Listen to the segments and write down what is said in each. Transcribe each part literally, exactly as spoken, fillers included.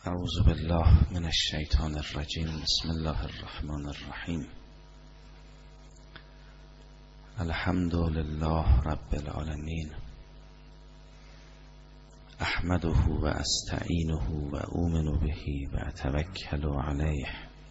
اعوذ بالله من الشیطان الرجیم. بسم الله الرحمن الرحیم. الحمد لله رب العالمین. احمده و استعینه و اؤمن به و اتوکل علیه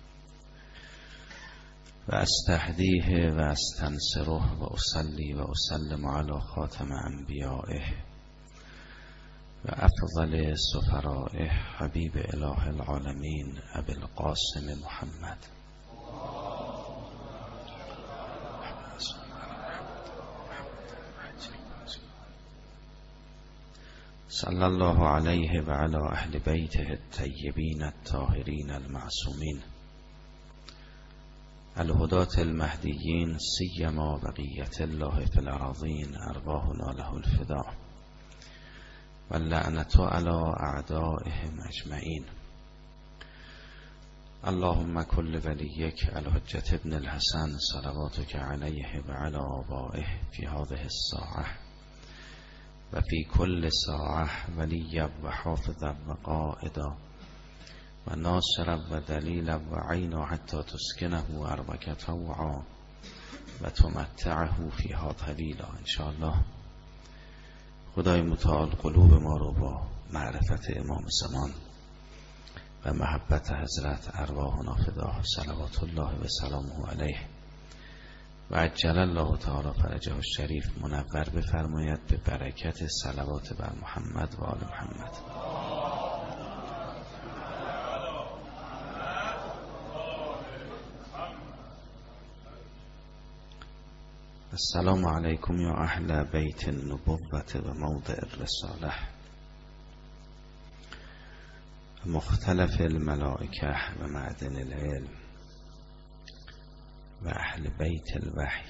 و استهدیه و استنصره و اصلی و اسلم علی خاتم انبیائه و افضل سفرائه حبیب اله العالمین ابی القاسم محمد صلی الله علیه و علی اهل بیته الطیبین الطاهرین المعصومین الهداة المهدیین سیما بقیة الله فی الارضین ارواحنا له الفداء واللعنة على اعدائهم اجمعین. اللهم كل وليك الحجة ابن الحسن صلواتك عليه وعلى آبائه في هذه الساعة وفي كل ساعة وليا وحافظا وقائدا وناصرا ودليلا وعينا حتى تسكنه أرضك طوعا وتمتعه فيها طويلا ان شاء الله. خدای متعال قلوب ما رو با معرفت امام زمان و محبت حضرت ارواحنا فداه صلوات الله و سلامه علیه و عجل الله تعالی فرجه الشریف منور بفرماید به برکت صلوات بر محمد و آل محمد. السلام علیکم یا اهل بیت النبوة و موضع الرساله مختلف الملائکه و معدن العلم و اهل بیت الوحی.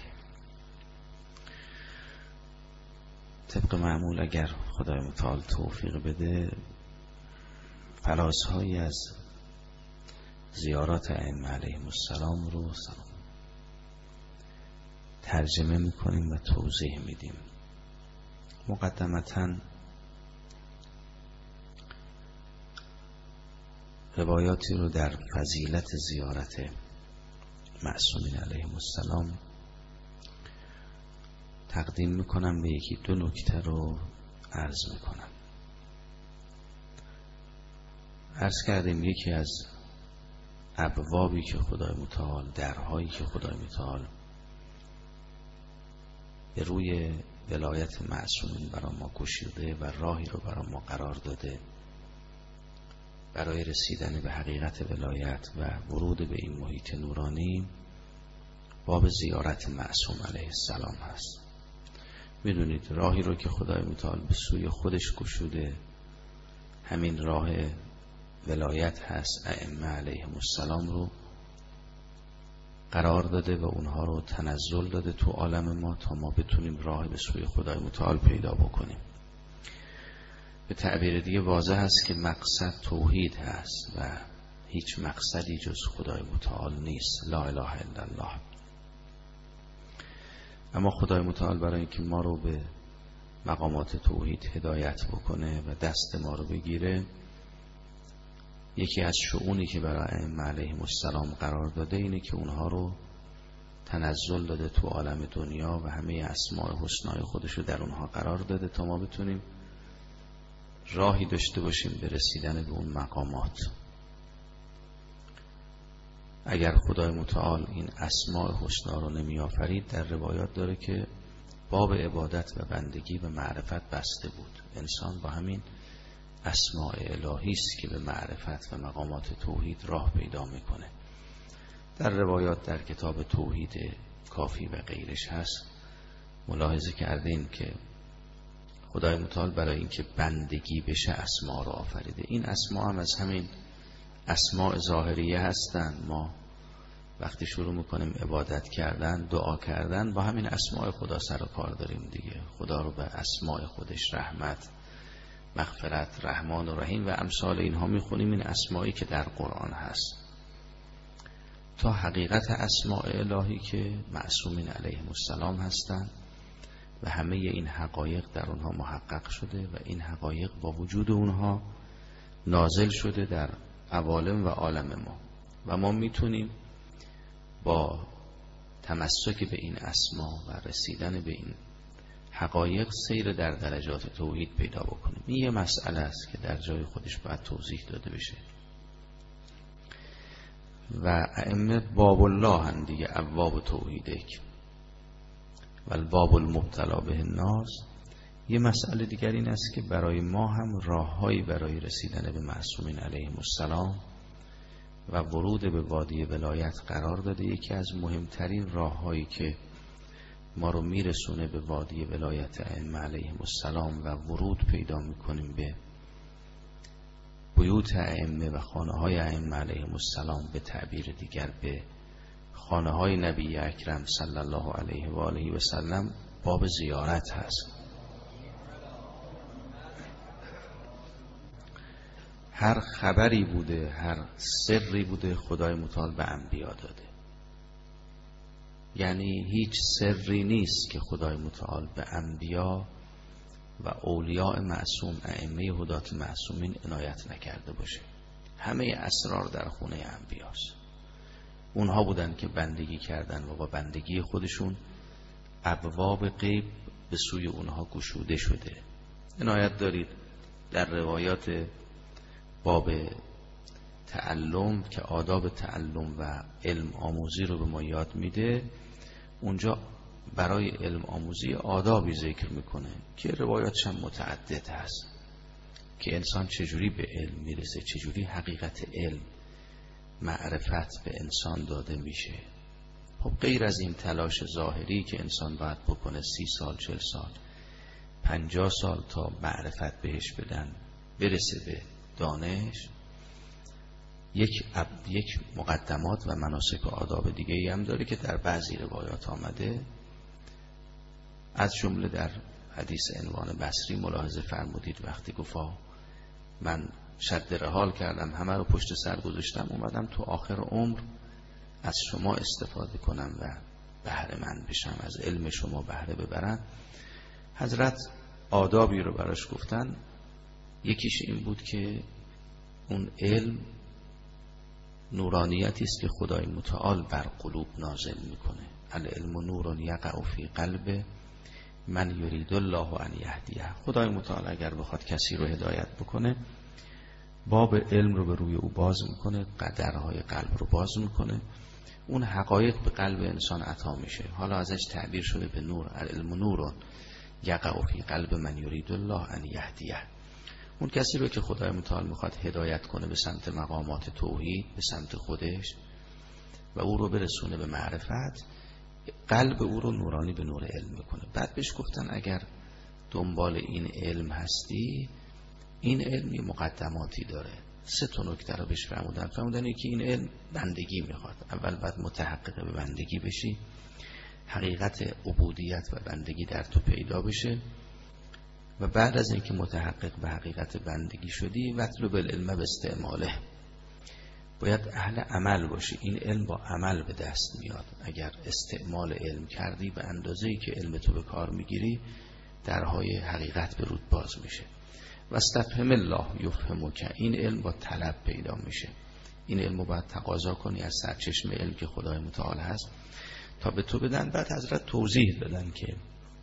طبق معمول اگر خدای متعال توفیق بده فرازهایی از زیارات ائمه علیهم السلام رو ترجمه میکنیم و توضیح میدیم. مقدمتاً روایاتی رو در فضیلت زیارت معصومین علیهم السلام تقدیم میکنم و یکی دو نکته رو عرض میکنم. عرض کردیم یکی از ابوابی که خدای متعال، درهایی که خدای متعال به روی ولایت معصومین برای ما گشوده و راهی رو برای ما قرار داده برای رسیدن به حقیقت ولایت و ورود به این محیط نورانی، باب زیارت معصوم علیه السلام هست. میدونید راهی رو که خدای متعال به سوی خودش گشوده همین راه ولایت هست. ائمه علیهم السلام رو قرار داده و اونها رو تنزل داده تو عالم ما تا ما بتونیم راه به سوی خدای متعال پیدا بکنیم. به تعبیر دیگه واضح هست که مقصد توحید هست و هیچ مقصدی جز خدای متعال نیست. لا اله الا الله. اما خدای متعال برای اینکه ما رو به مقامات توحید هدایت بکنه و دست ما رو بگیره، یکی از شؤونی که برای ائمه علیهم السلام قرار داده اینه که اونها رو تنزل داده تو عالم دنیا و همه اسماء حسنای خودش رو در اونها قرار داده تا ما بتونیم راهی داشته باشیم به رسیدن به اون مقامات. اگر خدای متعال این اسماء حسنا رو نمی آفرید، در روایات داره که باب عبادت و بندگی و معرفت بسته بود. انسان با همین اسماء الهی است که به معرفت و مقامات توحید راه پیدا میکنه. در روایات در کتاب توحید کافی و غیرش هست ملاحظه کردیم که خدای متعال برای اینکه بندگی بشه اسما رو آفریده. این اسما هم از همین اسماء ظاهریه هستن. ما وقتی شروع میکنیم عبادت کردن، دعا کردن، با همین اسماء خدا سر و کار داریم دیگه. خدا رو به اسماء خودش رحمت، مغفرت، رحمان و رحیم و امثال اینها میخونیم. این اسمایی که در قرآن هست تا حقیقت اسماء الهی که معصومین علیهم السلام هستند و همه این حقایق در اونها محقق شده و این حقایق با وجود اونها نازل شده در عوالم و عالم ما و ما میتونیم با تمسک به این اسما و رسیدن به این حقایق سیر در درجات توحید پیدا بکنیم. این یه مسئله است که در جای خودش باید توضیح داده بشه و ائمه باب الله هم دیگه، ابواب توحیده و الباب المبتلا به الناس. یه مسئله دیگر این است که برای ما هم راههایی برای رسیدن به معصومین علیهم السلام و ورود به وادی ولایت قرار داده. یکی از مهمترین راههایی که ما رو میرسونه به وادی ولایت ائمه علیهم السلام و ورود پیدا میکنیم به بیوت ائمه و خانه های ائمه علیهم السلام، به تعبیر دیگر به خانه های نبی اکرم صلی الله علیه و آله و سلم، باب زیارت هست. هر خبری بوده، هر سری بوده، خدای متعال به انبیا داده. یعنی هیچ سری نیست که خدای متعال به انبیا و اولیاء معصوم، ائمه هدات معصومین عنایت نکرده باشه. همه اسرار در خونه انبیاست. اونها بودن که بندگی کردن و با بندگی خودشون ابواب غیب به سوی اونها گشوده شده. عنایت دارید در روایات باب تعلم که آداب تعلم و علم آموزی رو به ما یاد میده، اونجا برای علم آموزی آدابی ذکر میکنه که روایاتش هم متعدد هست که انسان چجوری به علم میرسه، چجوری حقیقت علم، معرفت به انسان داده میشه. خب غیر از این تلاش ظاهری که انسان باید بکنه سی سال، چل سال، پنجاه سال تا معرفت بهش بدن برسه به دانش، یک یک مقدمات و مناسک و آداب دیگه ای هم داره که در بعضی روایات آمده. از جمله در حدیث عنوان بصری ملاحظه فرمودید وقتی گفتا من شد رحال کردم، همه رو پشت سر گذاشتم، اومدم تو آخر عمر از شما استفاده کنم و بهره مند بشم، از علم شما بهره ببرم. حضرت آدابی رو براش گفتن. یکیش این بود که اون علم نورانیتی است که خدای متعال بر قلوب نازل میکنه. العلم نور یقع فی قلب من یرید الله ان یهدیه. خدای متعال اگر بخواد کسی رو هدایت بکنه، باب علم رو به روی او باز میکنه، قدرهای قلب رو باز میکنه، اون حقایق به قلب انسان عطا میشه. حالا ازش تعبیر شده به نور. العلم نور یقع فی قلب من یرید الله ان یهدیه. اون کسی رو که خدای متعال میخواد هدایت کنه به سمت مقامات توحید، به سمت خودش و او رو برسونه به معرفت، قلب او رو نورانی به نور علم میکنه. بعد بهش گفتن اگر دنبال این علم هستی، این علم یه مقدماتی داره. سه تا نکته رو بهش فرمودن. فرمودن یکی این علم بندگی میخواد. اول باید متحقق به بندگی بشی، حقیقت عبودیت و بندگی در تو پیدا بشه و بعد از اینکه متحقق به حقیقت بندگی شدی، مطلوب العلم به استعماله، باید اهل عمل باشی. این علم با عمل به دست میاد. اگر استعمال علم کردی به اندازه‌ای که علم تو به کار میگیری، درهای حقیقت به رود باز میشه. و استفهم الله یفهمک. این علم با طلب پیدا میشه. این علم رو باید تقاضا کنی از سرچشم علم که خدای متعال هست تا به تو بدن. بعد حضرت توضیح دادن که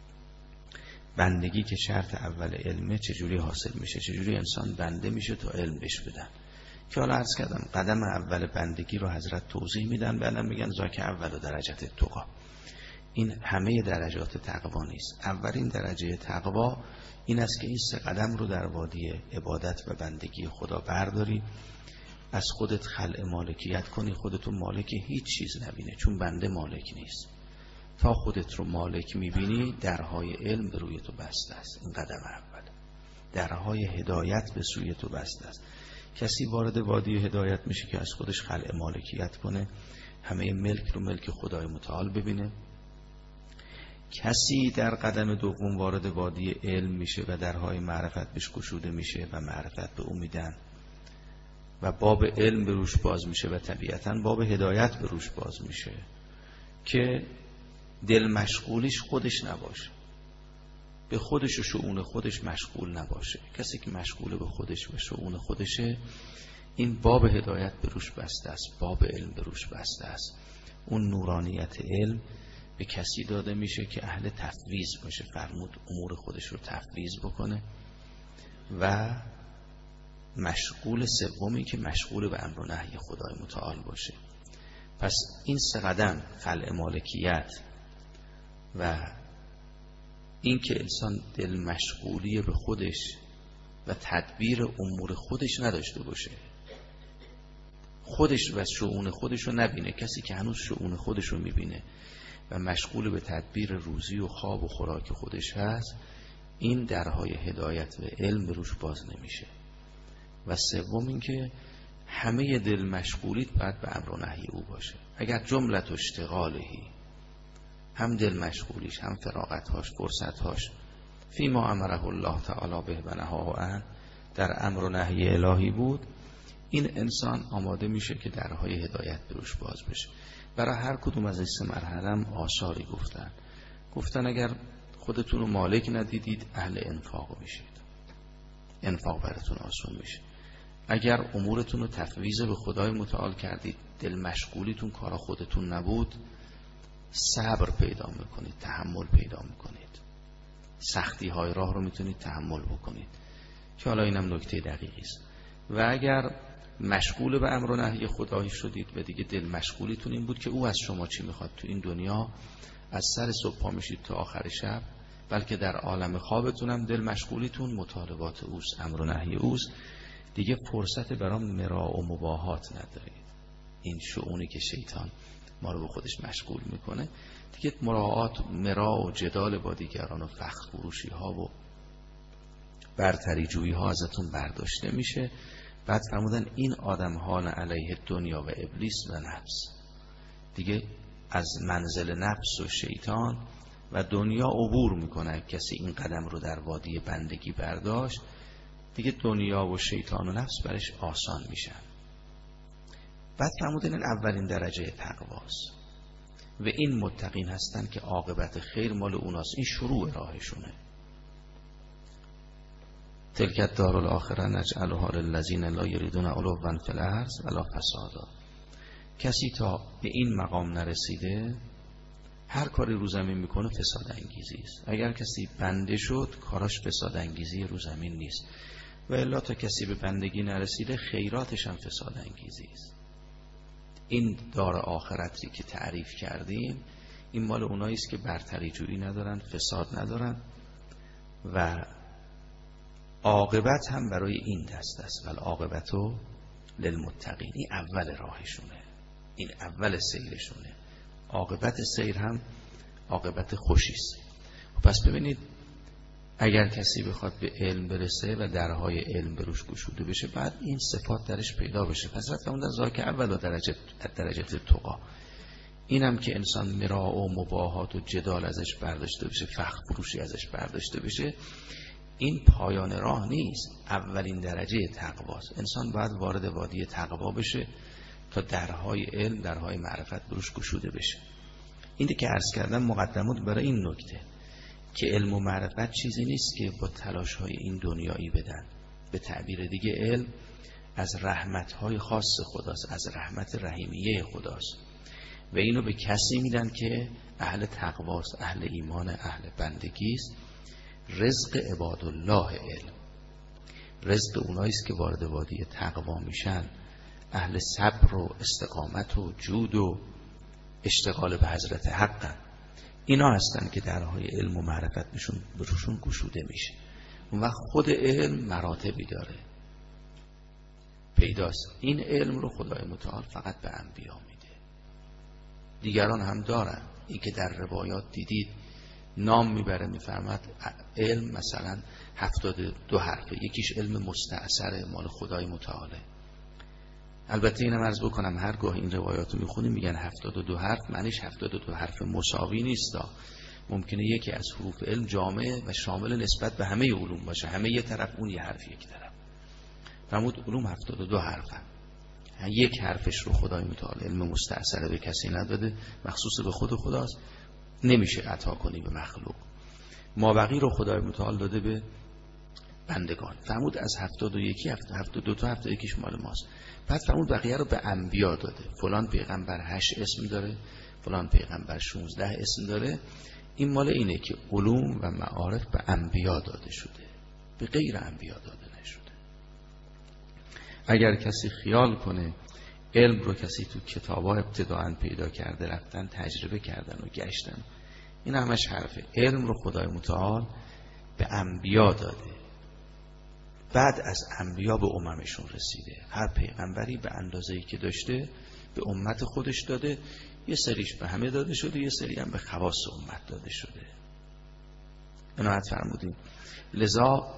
بندگی که شرط اول علمه چجوری حاصل میشه، چجوری انسان بنده میشه تا علم بهش بدن. که حالا عرض کردم قدم اول بندگی رو حضرت توضیح میدن، بعدم میگن ذاک اول درجات تقوا. این همه درجات تقوا نیست. اولین درجه تقوا این است که این سه قدم رو در وادی عبادت و بندگی خدا برداری، از خودت خلع مالکیت کنی، خودتو مالک هیچ چیز نبینه، چون بنده مالک نیست. تا خودت رو مالک میبینی، درهای علم به روی تو بسته است. این قدم اول. درهای هدایت به سوی تو بسته است. کسی وارد وادی هدایت میشه که از خودش خلع مالکیت کنه، همه ملک رو ملک خدای متعال ببینه. کسی در قدم دوم وارد وادی علم میشه و درهای معرفت بهش گشوده میشه و معرفت به او میدن و باب علم به روش باز میشه و طبیعتاً باب هدایت به روش باز میشه که دل مشغولیش خودش نباشه. به خودش و شؤون خودش مشغول نباشه. کسی که مشغول به خودش و شؤون خودشه، این باب هدایت به روش بسته است، باب علم به روش بسته است. اون نورانیت علم به کسی داده میشه که اهل تفویض باشه، فرمود امور خودش رو تفویض بکنه. و مشغول سومی که مشغول به امر و نهی خدای متعال باشه. پس این سه قدم، خلع مالکیت و این که انسان دل مشغولی به خودش و تدبیر امور خودش نداشته باشه، خودش و شؤون خودش رو نبینه. کسی که هنوز شؤون خودش رو میبینه و مشغول به تدبیر روزی و خواب و خوراک خودش هست، این درهای هدایت و علم به روش باز نمیشه. و سوم این که همه دل مشغولیت باید به امر و نهی او باشه. اگر جملت و اشتغالهی، هم دل مشغولیش هم فراغتهاش فرصتهاش فیما امره الله تعالی به و نهاه عنه، در امر و نهی الهی بود، این انسان آماده میشه که درهای هدایت به روش باز بشه. برای هر کدوم از این سه مرحله هم آثاری گفتن. گفتن اگر خودتون رو مالک ندیدید اهل انفاق میشید، انفاق براتون آسون میشه. اگر امورتون رو تفویض به خدای متعال کردید، دل مشغولیتون کارا خودتون نبود، صبر پیدا میکنید، تحمل پیدا میکنید، سختی های راه رو میتونید تحمل بکنید، که حالا اینم نکته دقیقی است. و اگر مشغول به امر و نهی خدایی شدید و دیگه دل مشغولیتون این بود که او از شما چی میخواد تو این دنیا، از سر صبح پا میشید تا آخر شب، بلکه در عالم خوابتون هم دل مشغولیتون مطالبات اوست، امر و نهی اوست، دیگه فرصت برای مراء و مباهات ندارید. این شؤونی که شیطان ما رو به خودش مشغول میکنه، دیگه مراعات مراء و جدال با دیگران و فخر فروشی ها و برتری جویی ها ازتون برداشته میشه. بعد فرمودن این آدم ها علیه دنیا و ابلیس و نفس، دیگه از منزل نفس و شیطان و دنیا عبور میکنه. کسی این قدم رو در وادی بندگی برداشت، دیگه دنیا و شیطان و نفس برش آسان میشن. بعد فرمودن این اولین درجه تقواست و این متقین هستن که عاقبت خیر مال اوناست، این شروع راهشونه. تلک الدار الاخره نجعلها للذین لا یریدون علوا فی الارض ولا فسادا. کسی تا به این مقام نرسیده هر کاری رو زمین میکنه فساد انگیزی است. اگر کسی بنده شد کاراش فساد انگیزی رو زمین نیست، و الا تا کسی به بندگی نرسیده خیراتش هم فساد انگیزی است. این دار آخرتی که تعریف کردیم این مال اونایی است که برتری جویی ندارن، فساد ندارن، و عاقبت هم برای این دست است. ولی عاقبتو للمتقین، این اول راهشونه، این اول سیرشونه. عاقبت سیر هم عاقبت خوشی است. پس ببینید اگر کسی بخواد به علم برسه و درهای علم بروش گشوده بشه، بعد این صفات درش پیدا بشه. پس رفت اون در که اول درجه درجه تقا، اینم که انسان مراء و مباهات و جدال ازش برداشته بشه، فخر فروشی ازش برداشته بشه، این پایان راه نیست، اولین درجه تقواست. انسان باید وارد وادی تقوا بشه تا درهای علم، درهای معرفت بروش گشوده بشه. اینی که عرض کردم مقدمات برای این نکته که علم و معرفت چیزی نیست که با تلاش‌های این دنیایی بدن. به تعبیر دیگه علم از رحمت‌های خاص خداست، از رحمت رحیمیه خداست، و اینو به کسی میدن که اهل تقواست، اهل ایمان، اهل بندگی است. رزق عباد الله علم، رزق اونایی است که وارد وادی تقوا میشن، اهل صبر و استقامت و جود و اشتغال به حضرت حقن. اینا هستن که درهای علم و معرفت بهشون بروشون گشوده میشه. اون وقت خود علم مراتبی داره، پیداست. این علم رو خدای متعال فقط به انبیا میده، دیگران هم دارن. این که در روایات دیدید نام میبره میفرماد علم مثلا هفتاد دو حرفه، یکیش علم مستأثر مال خدای متعاله. البته اینم عرض بکنم هرگاه این روایاتو میخونیم میگن هفتاد و دو حرف، معنیش هفتاد و دو حرف مساوی نیستا. ممکنه یکی از حروف علم جامع و شامل نسبت به همه علوم باشه، همه یه طرف، اون یه حرف یک طرف. فرمود علوم هفتاد و دو حرفن، یک حرفش رو خدای متعال علم مستأثر به کسی نداده، مخصوص به خود خداست، نمیشه عطا کنی به مخلوق. مابقی رو خدای متعال داده به بندگان. فرمود از هفتاد و یکی هفتاد و دو تا هفتاد و یکیش مال ماست. بعد فرمود بقیه رو به انبیا داده. فلان پیغمبر هشت اسم داره، فلان پیغمبر شانزده اسم داره. این مال اینه که علوم و معارف به انبیا داده شده، به غیر انبیا داده نشده. اگر کسی خیال کنه علم رو کسی تو کتابا ابتداعاً پیدا کرده، رفتن تجربه کردن و گشتن، این همش حرفه. علم رو خدای متعال به انبیا داده، بعد از انبیا به اممشون رسیده. هر پیغمبری به اندازه‌ای که داشته به امت خودش داده، یه سریش به همه داده شده، یه سری هم به خواص امت داده شده. عنایت فرمودیم. لذا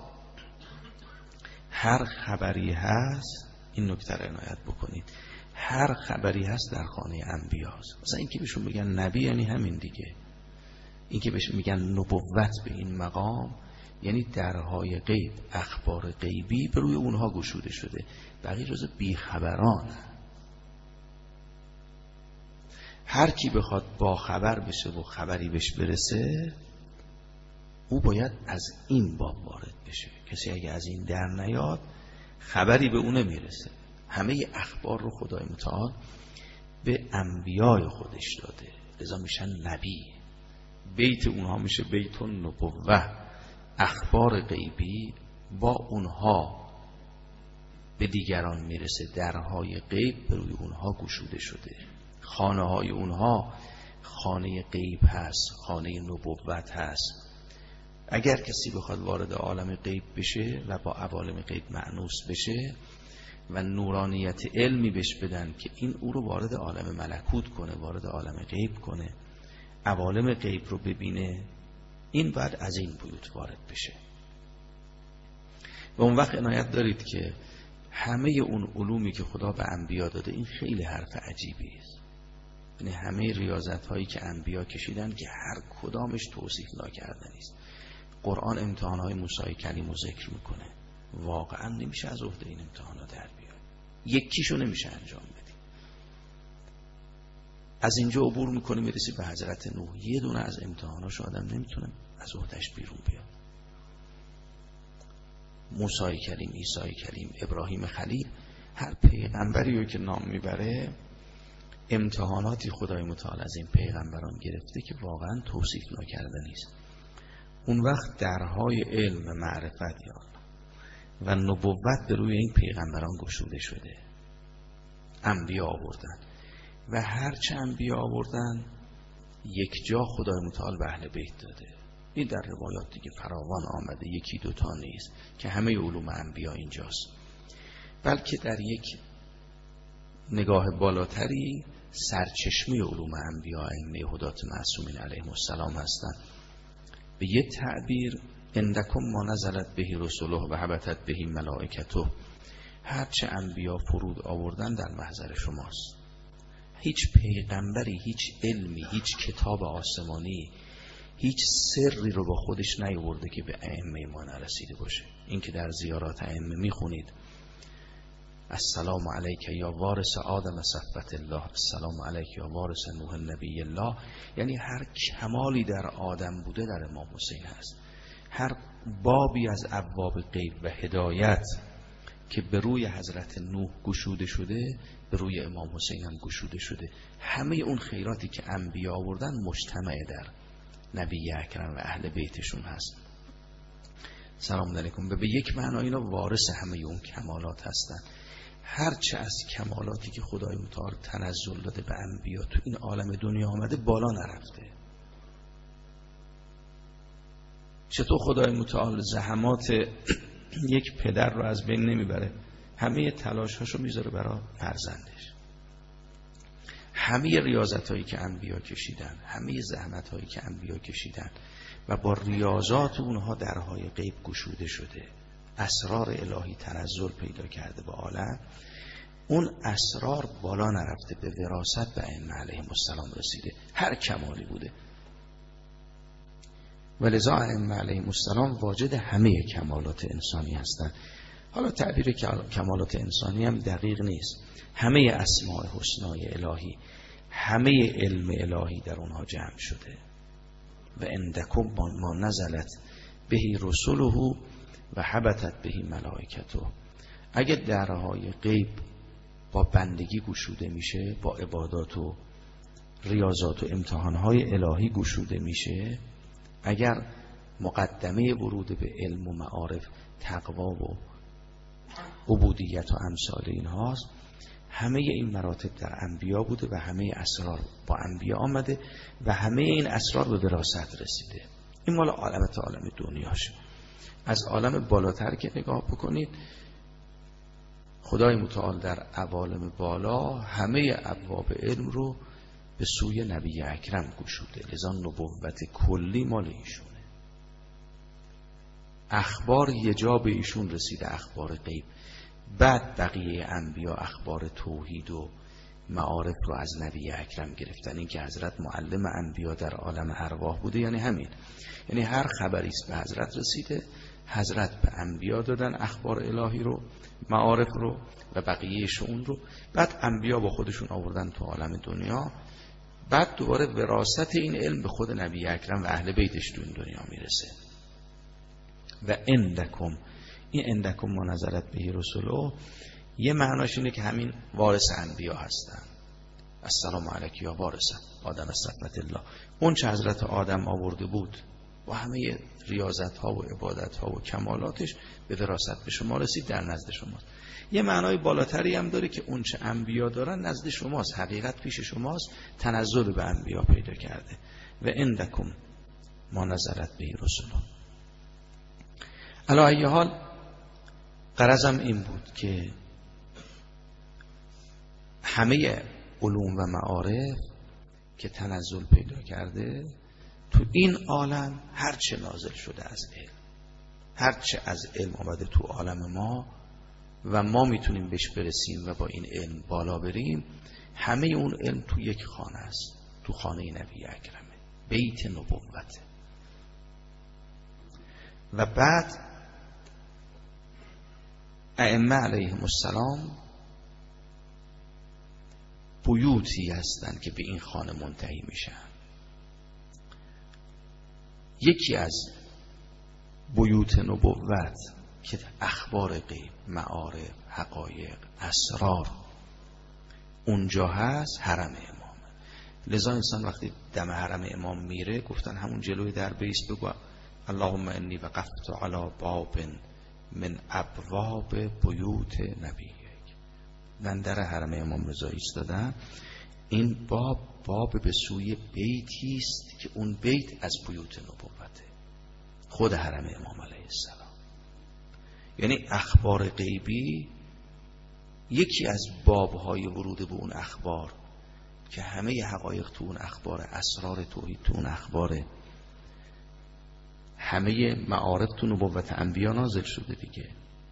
هر خبری هست، این نکته رو عنایت بکنید، هر خبری هست در خانه انبیاست. مثلا این که بهشون بگن نبی یعنی همین دیگه. این که بهشون میگن نبوت به این مقام یعنی درهای غیب، اخبار غیبی به روی اونها گشوده شده. بقیه جز بیخبران. هر کی بخواد با خبر بشه و خبری بهش برسه، او باید از این باب وارد بشه. کسی اگه از این در نیاد خبری به اون نمیرسه. همه اخبار رو خدای متعال به انبیای خودش داده، لذا میشن نبی. بیت اونها میشه بیت النبوه. اخبار غیبی با اونها به دیگران میرسه، درهای غیب به روی اونها گشوده شده. خانه های اونها خانه غیب هست، خانه نبوت هست. اگر کسی بخواد وارد عالم غیب بشه و با عوالم غیب مأنوس بشه و نورانیت علمی بهش بدن که این او رو وارد عالم ملکوت کنه، وارد عالم غیب کنه، عوالم غیب رو ببینه، این بعد از این بیوت وارد بشه. و اون وقت عنایت دارید که همه اون علومی که خدا به انبیا داده، این خیلی حرف عجیبی است. یعنی همه ریاضت هایی که انبیا کشیدن که هر کدامش توصیف ناکردنی است. قرآن امتحان های موسی کلیم رو ذکر میکنه. واقعا نمیشه از عهده این امتحان ها در بیاد، یکیشو نمیشه انجام بدی. از اینجا عبور میکنه میرسی به حضرت نوح. یه دونه از امتحاناش آدم نمیتونه از عهدهش بیرون بیاد. موسی کلیم، عیسی کلیم، ابراهیم خلیل، هر پیغمبری رو که نام میبره امتحاناتی خدای متعال از این پیغمبران گرفته که واقعا توصیف ناکردنی است. اون وقت درهای علم و معرفت یا و نبوت به روی این پیغمبران گشوده شده. انبیا آوردن و هرچه انبیا آوردن یک جا خدای متعال به اهل بیت داده. این در روایات دیگه فراوان آمده، یکی دوتا نیست که همه علوم انبیا اینجاست، بلکه در یک نگاه بالاتری سرچشمه علوم انبیا ائمه هدات معصومین علیهم السلام هستند. به یه تعبیر اندکم ما نزلت بهی رسوله و حبتت بهی ملائکته. هرچه انبیا فرود آوردن در محضر شماست. هیچ پیغمبری، هیچ علمی، هیچ کتاب آسمانی، هیچ سری رو با خودش نیاورده که به ائمه ما نرسیده باشه. این که در زیارات ائمه میخونید السلام علیک یا وارث آدم صفوت الله، السلام علیک یا وارث نوح نبی الله، یعنی هر کمالی در آدم بوده در امام حسین هست. هر بابی از ابواب غیب و هدایت که به روی حضرت نوح گشوده شده به روی امام حسین هم گشوده شده. همه اون خیراتی که انبیا آوردن مجتمع در نبی اکرم و اهل بیتشون هست. سلام علیکم. به یک معنا اینا وارث همه اون کمالات هستن. هرچه از کمالاتی که خدای متعال تنزل داده به انبیا تو این عالم دنیا آمده بالا نرفته. چطور خدای متعال زحمات یک پدر رو از بین نمیبره؟ همه تلاشاشو میذاره برای فرزندش. همه ریاضت هایی که انبیا کشیدن، همه زحمت هایی که انبیا کشیدن و با ریاضات اونها درهای غیب گشوده شده، اسرار الهی تنزل پیدا کرده به عالم. اون اسرار بالا نرفته، به وراثت به ائمه علیهم السلام رسیده، هر کمالی بوده. ولذا ائمه علیهم السلام واجد همه کمالات انسانی هستند. حالا تعبیر کمالات انسانی هم دقیق نیست. همه اسماء حسنای الهی، همه علم الهی در اونها جمع شده. و عندکم ما نزلت بهی رسله و حبتت بهی ملائکته. اگه درهای غیب با بندگی گشوده میشه، با عبادات و ریاضات و امتحانهای الهی گشوده میشه، اگر مقدمه ورود به علم و معارف تقوا و عبودیت و امثال این هاست، همه این مراتب در انبیا بوده و همه اسرار با انبیا آمده و همه این اسرار به وراثت رسیده. این مال عالم تا عالم دنیاشه. از عالم بالاتر که نگاه بکنید، خدای متعال در عوالم بالا همه ابواب علم رو به سوی نبی اکرم گشوده، لذا نبوت کلی مال ایشونه. اخبار یه جا به ایشون رسیده، اخبار غیب. بعد بقیه انبیا اخبار توحید و معارف رو از نبی اکرم گرفتن. این که حضرت معلم انبیا در عالم ارواح بوده یعنی همین، یعنی هر خبری است به حضرت رسیده، حضرت به انبیا دادن اخبار الهی رو، معارف رو و بقیه شؤون رو، بعد انبیا با خودشون آوردن تو عالم دنیا، بعد دوباره وراثت این علم به خود نبی اکرم و اهل بیتش تو این دنیا میرسه. و عندکم، این عندکم ما نزلت بهی رسله، یه معناش اینه که همین وارث انبیا هستن. السلام علیک یا وارث آدم از رحمت الله. اون چه حضرت آدم آورده بود و همه ریاضت ها و عبادت ها و کمالاتش به وراثت به شما رسید، در نزد شماست. یه معنای بالاتری هم داره که اون چه انبیا دارن نزد شماست، حقیقت پیش شماست، تنزل به انبیا پیدا کرده. و عندکم ما نزلت بهی رسله. علی ای حال غرضم این بود که همه علوم و معارف که تنزل پیدا کرده تو این عالم، هرچه نازل شده از علم، هرچه از علم آمده تو عالم ما و ما میتونیم بهش برسیم و با این علم بالا بریم، همه اون علم تو یک خانه است، تو خانه نبی اکرمه، بیت نبوته. و بعد ائمه علیهم السلام بیوتی هستند که به این خانه منتهی میشن. یکی از بیوت نبوت که اخبار غیب، معارف، حقایق، اسرار اونجا هست، حرم امام. لذا انسان وقتی دم حرم امام میره، گفتن همون جلوی در بیست بگو اللهم انی وقفت علی باب من ابواب بیوت نبیک. من در حرم امام رضا ایستادم، این باب باب به سوی بیتی است که اون بیت از بیوت نبوته، خود حرم امام علیه السلام. یعنی اخبار غیبی یکی از بابهای ورود به اون اخبار که همه حقایق تو اون اخبار، اسرار توحید تو اون اخبار، همه معارف تو نبوت انبیا نازل شده دیگه.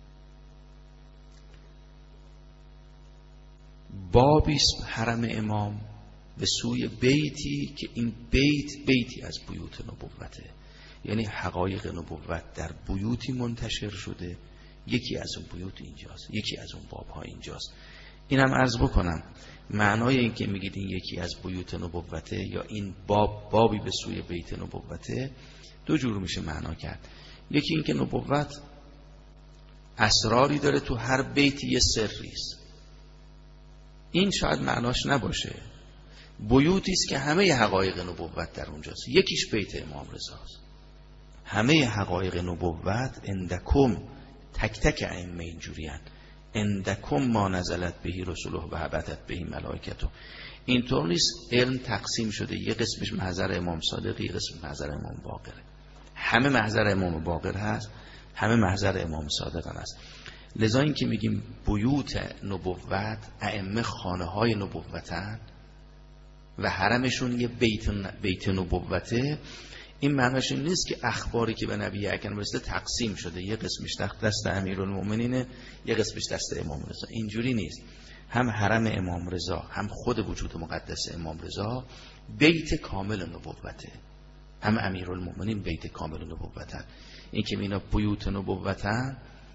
بابیست حرم امام به سوی بیتی که این بیت بیتی از بیوت نبوته، یعنی حقایق نبوت در بیوتی منتشر شده. یکی از اون بیوت اینجاست، یکی از اون بابها اینجاست. اینم عرض بکنم معنای این که میگید این یکی از بیوت نبوته یا این باب بابی به سوی بیت نبوته، دو جور میشه معنا کرد. یکی این که نبوت اسراری داره، تو هر بیتی یه سری است. این شاید معناش نباشه. بیوتی است که همه حقایق نبوت در اونجاست. یکیش بیت امام رضاست. همه حقایق نبوت عندکم، تک تک ائمه اینجوریان، عندکم ما نزلت بهی رسله و حبتت بهی ملائکته. اینطور نیست علم تقسیم شده، یه قسمش محضر امام صادق، یه قسمش محضر امام باقره. همه محضر امام باقر هست، همه محضر امام صادق هم هست. لذا این که میگیم بیوت نبوت، ائمه خانه های نبوتن و حرمشون یه بیت, بیت نبوته، این معناش این نیست که اخباری که به نبی اکرم رسیده تقسیم شده، یه قسمش دست امیرالمومنینه، یه قسمش دست امام رضا. اینجوری نیست. هم حرم امام رضا، هم خود وجود مقدس امام رضا بیت کامل نبوته، هم امیرالمومنین بیت کامل نبوتن. این که اینا بیوت نبوتن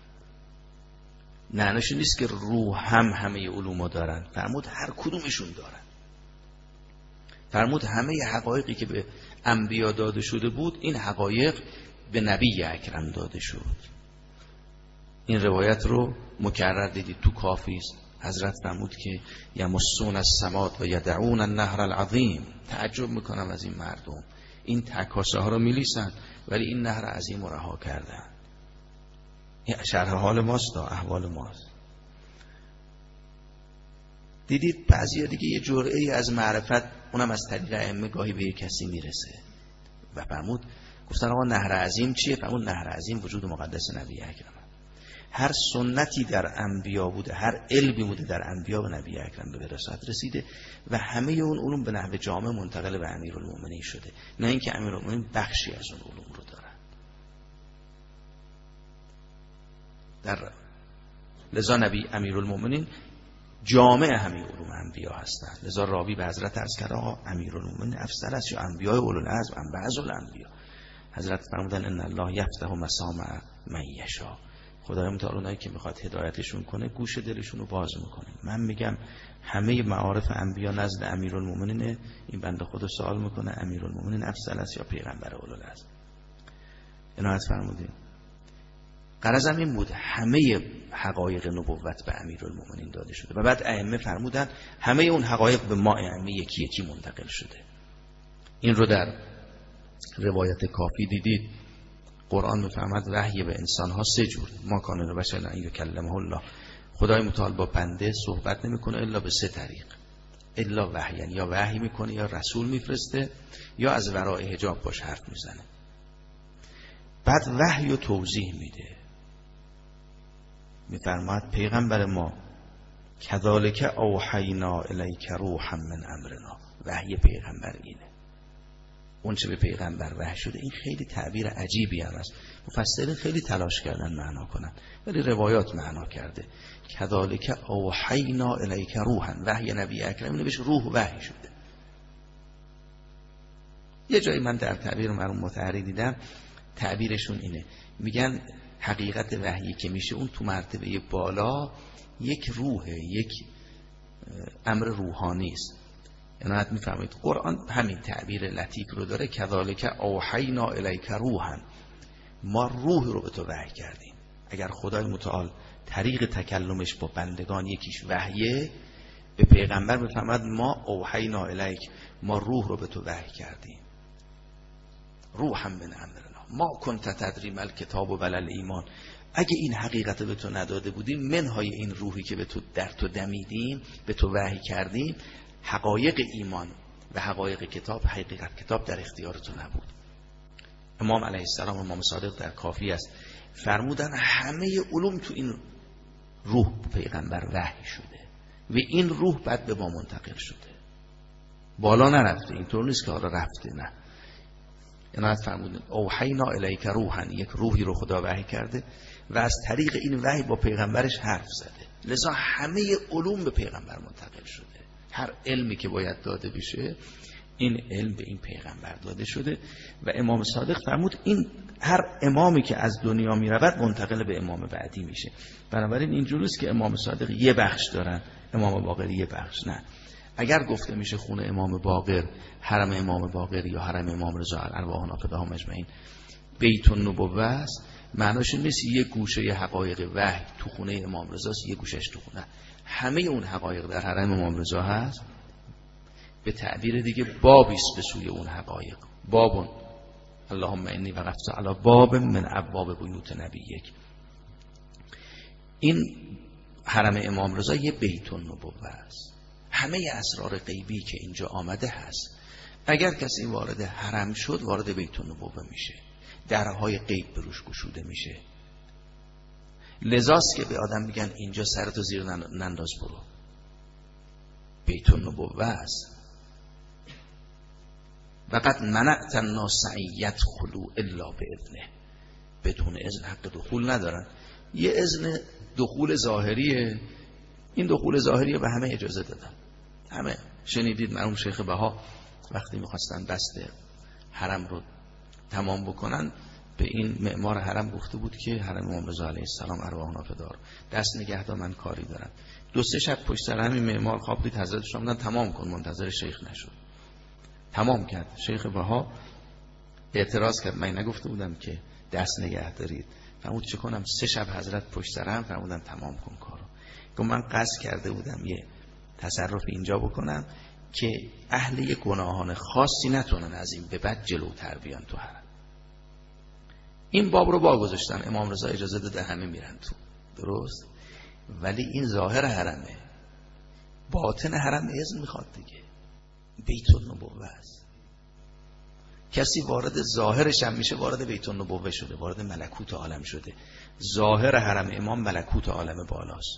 معناش نیست که روح هم همه علومو دارن، فرمود هر کدومشون دارن. فرمود همه حقایقی که به انبیا داده شده بود این حقایق به نبی اکرم داده شد. این روایت رو مکرر دیدید تو کافی است. حضرت فرمود که یمسون السماوات و یدعون النهر العظیم. تعجب میکنم از این مردم، این تکاسه ها رو میلیسن ولی این نهر عظیم رو رها کردن. این شرح حال ماست، احوال ماست. دیدید بعضیا دیگه یه جرعه ای از معرفت، اونم از طریق ائمه، گاهی به کسی میرسه و فرمود گفتن آقا نهر عظیم چیه؟ فرمود نهر عظیم وجود مقدس نبی اکرم. هر سنتی در انبیا بوده، هر علمی بوده در انبیا به نبی اکرم به وراثت رسیده و همه اون علوم به نحو جامع منتقل به امیرالمومنین شده، نه اینکه امیرالمومنین بخشی از اون علوم رو دارن. در لذا نبی امیرالمومنین جامع همه علوم انبیا هستند. لذا راوی به حضرت عرض کرد آقا امیرالمومنین افضل است یا انبیاء اولوالعزم ام بعض الانبیا؟ حضرت فرمودن ان الله یفتح مسامع من یشاء. خدای متعال اونایی که میخواد هدایتشون کنه گوش دلشون رو باز میکنه. من میگم همه معارف انبیا نزد امیرالمومنین. این بنده خدا سوال میکنه امیرالمومنین افضل است یا پیغمبر اولوالعزم؟ عنایت فرمودین. غرضم این بود همه حقایق نبوت به امیرالمومنین داده شده و بعد ائمه فرمودن همه اون حقایق به ما ائمه یکی یکی منتقل شده. این رو در روایت کافی دیدید. قرآن میفهمد وحی به انسان ها سه جور. ما کان البشر ان یکلمه الله. خدای متعال با بنده صحبت نمیکنه الا به سه طریق. الا وحی، یا وحی میکنه یا رسول میفرسته یا از ورای حجاب باش حرف میزنه. بعد وحی و توضیح میده. میفرماد پیغمبر ما کذالک اوحینا الیک روحا من امرنا. وحی پیغمبر اینه. اون چه به پیغمبر وحی شده. این خیلی تعبیر عجیبی هم است. مفسرین خیلی تلاش کردن معنا کنن ولی روایات معنا کرده کذالک اوحینا الیک روحا. وحی نبی اکرم اینه بهش روح وحی شده. یه جایی من در تعبیر مرحوم مطهری دیدم تعبیرشون اینه، میگن حقیقت وحیی که میشه اون تو مرتبه بالا یک روحه، یک امر روحانی است. عنایت میفهمید قرآن همین تعبیر لطیف رو داره کذالک اوحینا الیک روحا. ما روح رو به تو وحی کردیم. اگر خدای متعال طریق تکلمش با بندگان یکیش وحیه، به پیغمبر میفهمد ما اوحینا الیک، ما روح رو به تو وحی کردیم. روحا من امرنا ما کنت تدری ما الکتاب و ولا الایمان. اگه این حقیقت به تو نداده بودیم، منهای این روحی که به تو در تو دمیدیم، به تو وحی کردیم، حقایق ایمان و حقایق کتاب، حقیقت کتاب در اختیار تو نبود. امام علیه السلام، امام صادق در کافی است فرمودن همه علوم تو این روح پیغمبر وحی شده و این روح بعد به ما منتقل شده، بالا نرفته. اینطور نیست که حالا رفته، نه. عنایت فرمودن اوحینا الیک روحا، یک روحی رو خدا وحی کرده و از طریق این وحی با پیغمبرش حرف زده. لذا همه علوم به پیغمبر منتقل شده. هر علمی که باید داده بشه این علم به این پیغمبر داده شده و امام صادق فرمود این هر امامی که از دنیا می رود منتقل به امام بعدی میشه. بنابراین اینجوری است که امام صادق یه بخش دارن، امام باقر یه بخش. نه، اگر گفته میشه خونه امام باقر، حرم امام باقر یا حرم امام رضا الارواح نافذهم اجمعین بیت النبوه است، معناش نیست یه گوشه یه حقایق وحی تو خونه امام رضا است، یه گوشش تو خونه. همه اون حقایق در حرم امام رضا هست. به تعبیر دیگه بابی است به سوی اون حقایق. بابون اللهم انی وقفت علی باب من ابواب بیوت نبیک. این حرم امام رضا یه بیت النبوه است. همه اسرار غیبی که اینجا آمده هست. اگر کسی وارد حرم شد وارد بیت النبوه میشه، درهای غیب بروش گشوده میشه. لذاست که به آدم میگن اینجا سرتو زیر ننداز برو، بیت النبوه است. وقد منعت الناس یدخلوا الا باذنه. بدون اذن حق دخول ندارن. یه اذن دخول ظاهریه. این دخول ظاهریه به همه اجازه دادن. همه شنیدید مرحوم شیخ بها وقتی میخواستن بست حرم رو تمام بکنن به این معمار حرم گفته بود که حرم امام رضا علیه السلام ارواح نافدار دست نگه دار، من کاری دارم. دو سه شب پشت سر همین معمار خواب دید، حضرتش آمدن تمام کن، منتظر شیخ نشد. تمام کرد. شیخ بها اعتراض کرد، من نگفته بودم که دست نگه دارید؟ فرمود چه کنم؟ سه شب حضرت پشت سرم فرمودن تمام کن کارو. گفت من قصد کرده بودم یه تصرف اینجا بکنم که اهل یک گناهان خاصی نتونن از این به بعد جلوتر بیان تو حرم. این باب رو واگذاشتن، امام رضا اجازه داده همه میرن تو، درست؟ ولی این ظاهر حرمه، باطن حرم اذن میخواد دیگه، بیت النبوه است. کسی وارد ظاهرش هم میشه وارد بیت النبوه شده، وارد ملکوت عالم شده. ظاهر حرم امام ملکوت عالم بالاست.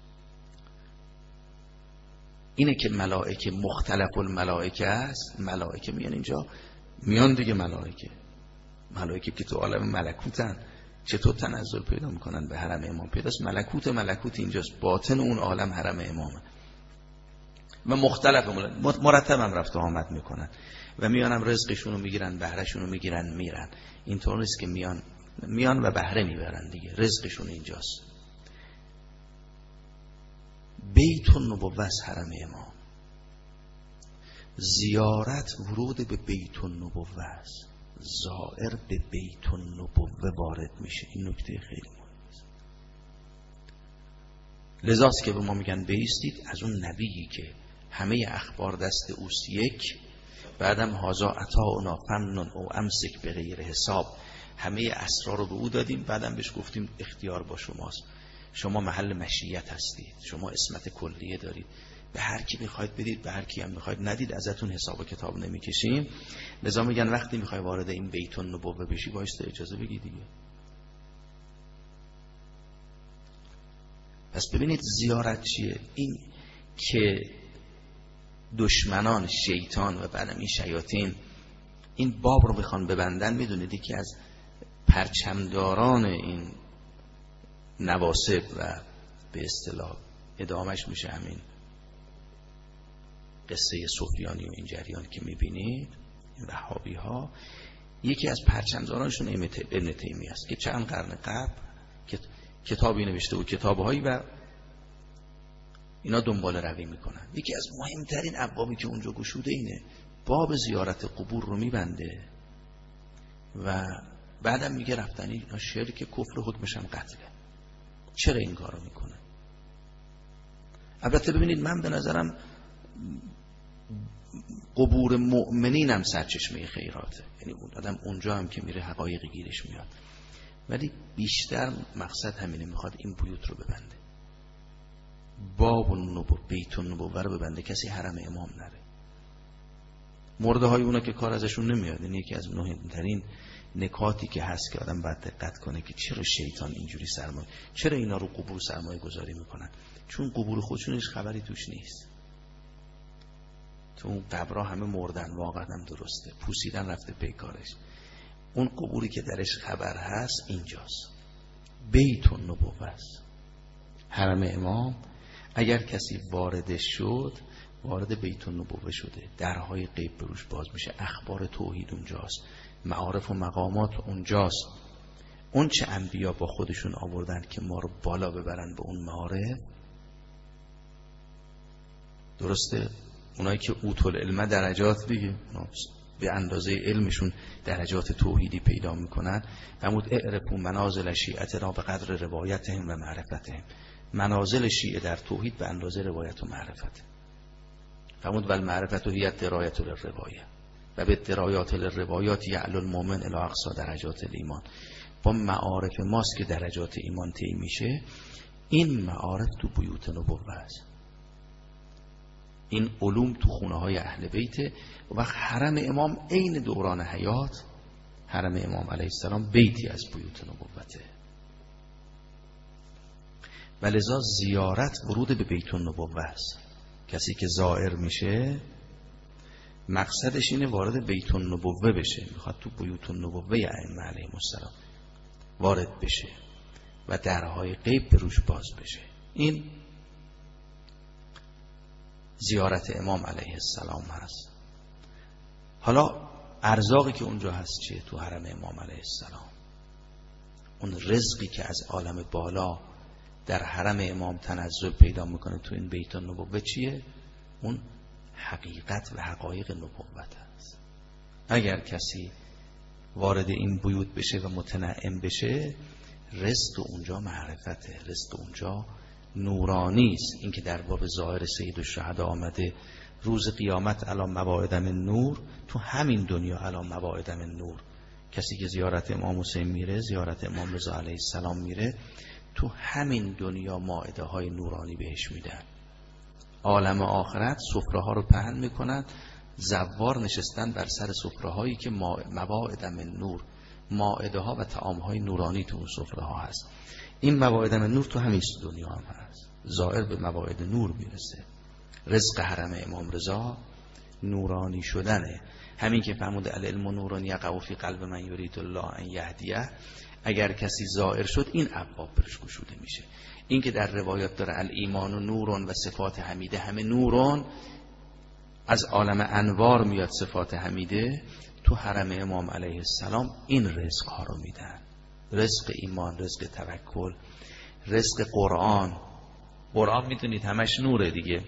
اینه که ملائکه مختلف الملائکه است. ملائکه میان اینجا، میان دیگه ملائکه ملائکه که تو عالم ملکوتن، چطور تنزل پیدا میکنن به حرم امام؟ پیداست ملکوت ملکوت اینجاست، باطن اون عالم حرم امامه و مختلف مرتب هم رفت و آمد میکنن و میانم رزقشون رو میگیرن، بهرهشون رو میگیرن میرن. اینطور نیست که میان میان و بهره میبرن دیگه، رزقشون اینجاست. بیت النبوه است حرم امام. زیارت ورود به بیت النبوه است، زائر به بیت النبوه وارد میشه. این نکته خیلی مهمه است. لذاست که به ما میگن بیستید از اون نبیی که همه اخبار دست اوست یک، بعدم هازا عطاؤنا فمنن او امسک به غیر حساب، همه اسرار رو به او دادیم، بعدم بهش گفتیم اختیار با شماست، شما محل مشیت هستید، شما اسمت کلیه دارید، به هر کی میخواید بدید، به هر کی هم میخواید ندید، ازتون حساب و کتاب نمیکشیم. لذا میگن وقتی میخوای وارد این بیت النبوه بشی بایسته اجازه بگی دیگه. پس ببینید زیارت چیه؟ این که دشمنان شیطان و بعدم این شیاطین این باب رو بخوان ببندن، میدونید که از پرچمداران این نواسب و به اصطلاح ادامش میشه همین قصه سفیانی و این جریان که میبینید، این وهابی ها، یکی از پرچمدارانشون ابن تیمیه است که چند قرن قبل کتابی نوشته و کتابهایی و اینا دنبال روی میکنن. یکی از مهمترین ابوابی که اونجا گشوده اینه، باب زیارت قبور رو میبنده و بعدم میگه رفتنی اینا شرک کفر حکمش هم قتله. چرا این کارو میکنه؟ البته ببینید من به نظرم قبور مؤمنین هم سرچشمه خیراته، یعنی اون آدم اونجا هم که میره حقایق گیرش میاد، ولی بیشتر مقصد همینه، میخواد این بیوت رو ببنده، باب النبوه بیت النبوه رو ببنده، کسی حرم امام نره. مرده های اونا که کار ازشون نمیاد. این یکی از مهمترین نکاتی که هست که آدم باید دقت کنه که چرا شیطان اینجوری سرمایه، چرا اینا رو قبور سرمایه گذاری میکنن؟ چون قبور خودشونش خبری توش نیست. تو اون قبرها همه مردن، واقعا هم درسته، پوسیدن رفته پیکارش. اون قبوری که درش خبر هست اینجاست، بیت النبوه است، حرم امام. اگر کسی وارد شد، وارد بیت النبوه شده، درهای غیب بروش باز میشه، اخبار توحید اونجاست، معارف و مقامات اونجاست. اون چه انبیا با خودشون آوردن که ما رو بالا ببرن به اون معارف، درسته؟ اونایی که اوتول علم درجات دیگه، به اندازه علمشون درجات توحیدی پیدا میکنن. فرمود اعرفوا منازل شیعه را به قدر روایتهم و معرفتهم. منازل شیعه در توحید به اندازه روایت و معرفت. فرمود ول معرفت و هیت درایت للروایه و به درایات للروایات یعلو المؤمن الی اقصی درجات الایمان. با معارف ماست که درجات ایمان طی میشه. این معارف تو بیوت نبوه است، این علوم تو خونه های اهل بیته. و وقت حرم امام عین دوران حیات، حرم امام علیه السلام بیتی از بیوت نبوته. ولذا زیارت ورود به بیت النبوه است. کسی که زائر میشه مقصدش اینه وارد بیت النبوه بشه، میخواد تو بیوت النبوه ائمه علیهم السلام وارد بشه و درهای غیب به روش باز بشه. این زیارت امام علیه السلام هست. حالا ارزاقی که اونجا هست چیه؟ تو حرم امام علیه السلام اون رزقی که از عالم بالا در حرم امام تنزل پیدا میکنه تو این بیت النبوه چیه؟ اون حقیقت و حقایق نبوت است. اگر کسی وارد این بیوت بشه و متنعم بشه، رزق اونجا معرفته، رزق اونجا نورانی است. این که در باب ظاهر سید الشهدا آمده روز قیامت علی مواعد من نور، تو همین دنیا علی مواعد من نور. کسی که زیارت امام حسین میره، زیارت امام رضا علیه السلام میره، تو همین دنیا مائده های نورانی بهش میدن. عالم آخرت سفره ها رو پهن میکنن، زوار نشستن بر سر سفره هایی که مواعد من نور، مائده ها و طعام های نورانی تو اون سفره ها هست. این مواعد من نور تو همین دنیا هم هست، ظاهر به مواعد نور میرسه. رزق حرم امام رضا نورانی شدنه. همین که فرمود العلم نور یقع فی قلب من یرید الله ان یهدیه، اگر کسی زائر شد این ابواب برش گشوده میشه. این که در روایات داره الایمان و نورون و صفات حمیده همه نورون، از عالم انوار میاد صفات حمیده، تو حرم امام علیه السلام این رزق ها رو میدن. رزق ایمان، رزق توکل، رزق قرآن. قرآن میدونید همش نوره دیگه،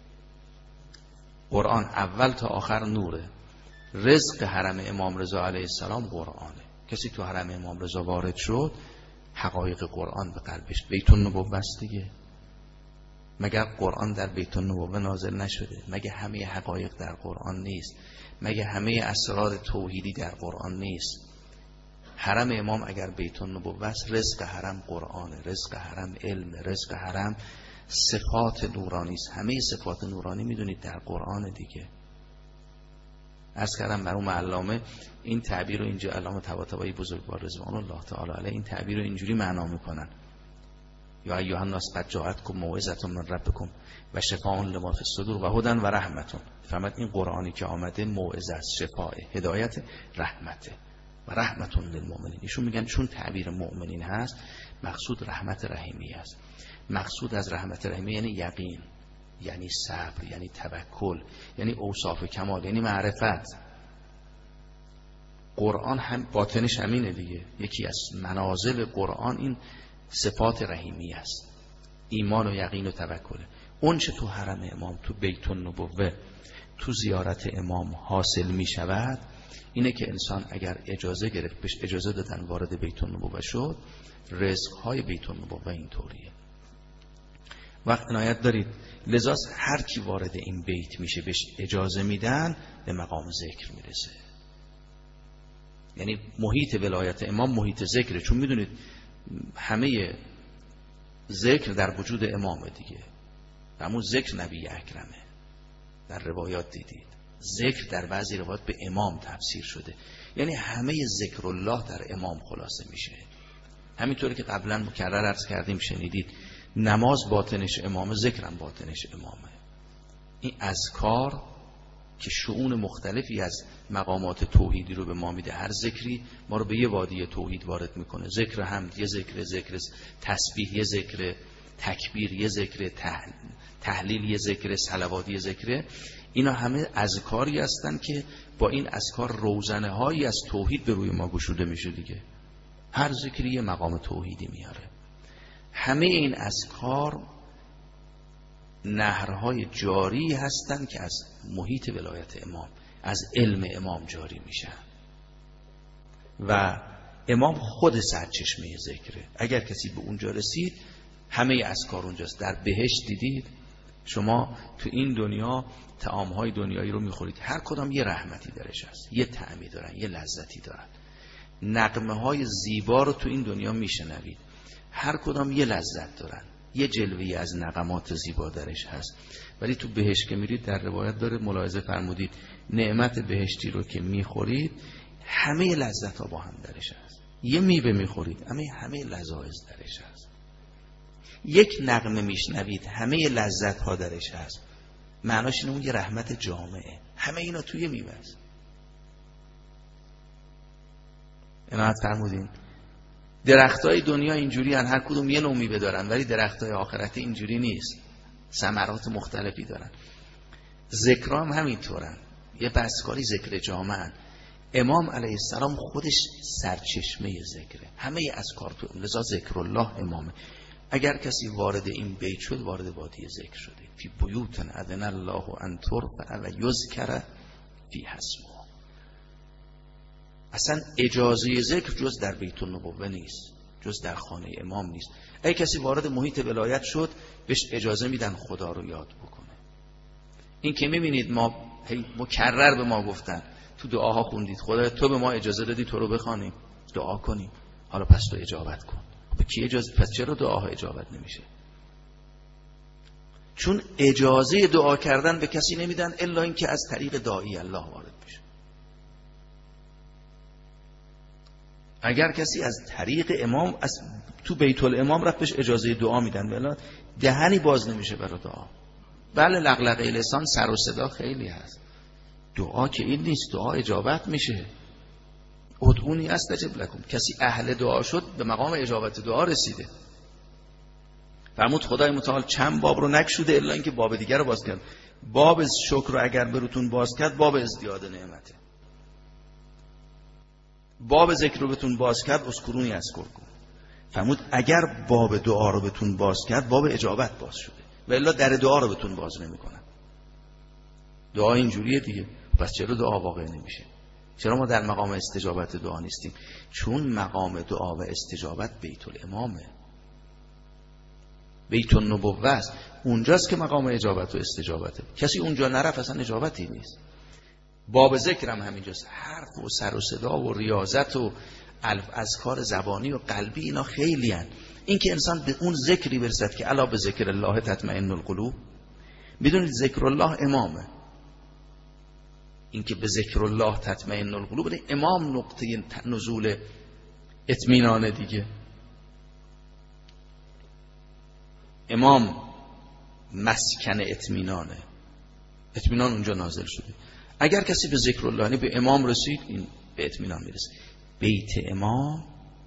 قرآن اول تا آخر نوره. رزق حرم امام رضا علیه السلام قرآنه. کسی تو حرم امام رضا وارد شد، حقایق قرآن به قلبش. بیت النبوه است دیگه. مگر قرآن در بیت النبوه نازل نشده؟ مگه همه حقایق در قرآن نیست؟ مگه همه اسرار توحیدی در قرآن نیست؟ حرم امام اگر بیت النبوه است، رزق حرم قرآنه، رزق حرم علم، رزق حرم صفات نورانی است. همه صفات نورانی میدونید در قرآن دیگه. عرض کردم مرحوم علامه این تعبیر رو اینجا، علامه طباطبایی بزرگوار رضوان الله تعالی علیه این تعبیر رو اینجوری معنا میکنن: یا ایها الناس قد جاءتکم موعظة من ربکم و شفاء لما فی الصدور و هدی و رحمة. فهمت این قرآنی که آمده موعظه است، شفاء، هدایت، رحمته و رحمة للمؤمنین. ایشون میگن چون تعبیر مؤمنین هست، مقصود رحمت رحیمی است. مقصود از رحمت رحیمی یعنی یقین، یعنی صبر، یعنی توکل، یعنی اوصاف کمال، یعنی معرفت. قرآن هم باطنش همینه دیگه. یکی از منازل قرآن این صفات رحیمی است، ایمان و یقین و توکل. اون چه تو حرم امام، تو بیت النبوه، تو زیارت امام حاصل می شود، اینه که انسان اگر اجازه گرفت، بهش اجازه دادن وارد بیت النبوه شد، رزقهای بیت النبوه اینطوریه. وقت عنایت دارید، لذا هر کی وارد این بیت میشه بهش اجازه میدن، به مقام ذکر میرسه. یعنی محیط ولایت امام محیط ذکره، چون میدونید همه ذکر در وجود امامه دیگه. همون ذکر نبی اکرمه، در روایات دیدید ذکر در بعضی روایات به امام تفسیر شده، یعنی همه ذکر الله در امام خلاصه میشه. همینطوری که قبلا مکرر عرض کردیم شنیدید، نماز باطنش امامه، ذکرم باطنش امامه. این اذکار که شؤون مختلفی از مقامات توحیدی رو به ما میده، هر ذکری ما رو به یه وادی توحید وارد میکنه. ذکر حمد یه ذکر، ذکر تسبیح یه ذکر، تکبیر یه ذکر، تحلیل یه ذکر، صلوات یه ذکر. اینا همه اذکاری هستن که با این اذکار روزنه هایی از توحید به روی ما گشوده میشه دیگه. هر ذکری یه مقام توحیدی میاره. همه این اذکار نهرهای جاری هستند که از محیط ولایت امام، از علم امام جاری میشن و امام خود سرچشمه ذکره. اگر کسی به اونجا رسید، همه اذکار اونجاست. در بهشت دیدید شما تو این دنیا طعامهای دنیایی رو میخورید، هر کدام یه رحمتی درش هست، یه طعمی دارن، یه لذتی دارن. نغمه های زیبا رو تو این دنیا میشنوید، هر کدام یه لذت دارن، یه جلوه‌ای از نغمات زیبا درش هست. ولی تو بهشت که میرید، در روایت داره ملاحظه فرمودید، نعمت بهشتی رو که میخورید همه لذت ها با هم درش هست. یه میوه میخورید، همه همه لذایز درش هست. یک نغمه میشنوید، همه لذت ها درش هست. معناش اینه اون یه رحمت جامعه، همه اینا توی میوه است. عنایت فرمودین. درختای دنیا اینجوری هن، هر کدوم یه نوع میوه دارن، ولی درختای آخرت اینجوری نیست، ثمرات مختلفی دارن. ذکر هم همینطورن، یه بسکاری ذکر جامعن. امام علیه السلام خودش سرچشمه ذکره، همه اذکار تو، لذا ذکر الله امامه. اگر کسی وارد این بیت شد وارد وادی ذکر شده. فی بیوت اذن الله ان ترفع و یذکر فیها اسمه. اصلا اجازه ذکر جز در بیت النبوه نیست، جز در خانه امام نیست. اگه کسی وارد محیط ولایت شد بهش اجازه میدن خدا رو یاد بکنه. این که میبینید ما مکرر به ما گفتن تو دعاها خوندید خدا تو به ما اجازه دادی تو رو بخوانیم دعا کنیم، حالا پس تو اجابت کن. به کی اجازه؟ پس چرا دعاها اجابت نمیشه؟ چون اجازه دعا کردن به کسی نمیدن الا اینکه از طریق داعی الله وارد بشه. اگر کسی از طریق امام از تو بیت الامام رفت بهش اجازه دعا میدن، ولی دهنی باز نمیشه برای دعا. بله لغلقه لسان سر و صدا خیلی هست، دعا که این نیست، دعا اجابت میشه. ادعونی استجب لکم، کسی اهل دعا شد به مقام اجابت دعا رسیده. فرمود خدای متعال چند باب رو نکشوده الا اینکه باب دیگر رو باز کرد. باب شکر رو اگر بروتون باز کرد باب ازدیاد نعمته. باب ذکر رو بتون باز کرد اذکرونی اذکرکم. فرمود اگر باب دعا رو بتون باز کرد باب اجابت باز شده و الا در دعا رو بتون باز نمیکنن. دعا اینجوریه دیگه. پس چرا دعا واقع نمیشه؟ چرا ما در مقام استجابت دعا نیستیم؟ چون مقام دعا و استجابت بیت الامامه، بیت النبوه است. اونجاست که مقام اجابت و استجابته. کسی اونجا نرفت اصلا اجابتی نیست. باب ذکر هم همینجاست. حرف و سر و صدا و ریاضت و الف اذکار زبانی و قلبی اینا خیلی هن. این که انسان به اون ذکری برسد که الا به ذکر الله تطمئن القلوب. بدونید ذکر الله امامه. این که به ذکر الله تطمئن القلوب امام نقطه نزول اطمینان دیگه. امام مسکن اطمینانه، اطمینان اونجا نازل شده. اگر کسی به ذکر الله به امام رسید این به اطمینان میرسه. بیت امام،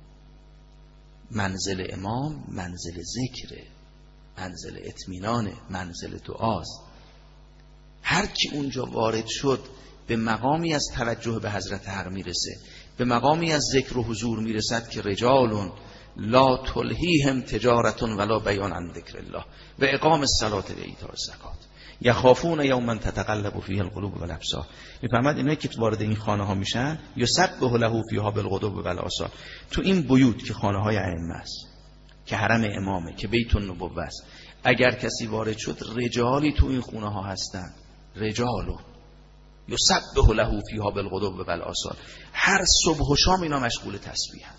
منزل امام منزل ذکره، منزل اطمینانه، منزل دعاست. هر کی اونجا وارد شد به مقامی از توجه به حضرت حق میرسه، به مقامی از ذکر و حضور میرسد که رجالون لا تلهیهم تجارت ولا بیع عن ذکر الله و اقام الصلاة و ایتاء الزکات یخافون یوما تتقلب فیه القلوب والابصار. میفهمد اینا که وارد این خانه ها میشن یسبح له فیها بالغدو والآصال. تو این بیوت که خانه های ائمه است، که حرم امامه، که بیت النبوه است، اگر کسی وارد شد رجالی تو این خونه ها هستن، رجالو یسبح له فیها بالغدو والآصال. هر صبح و شام اینا مشغول تسبیحن.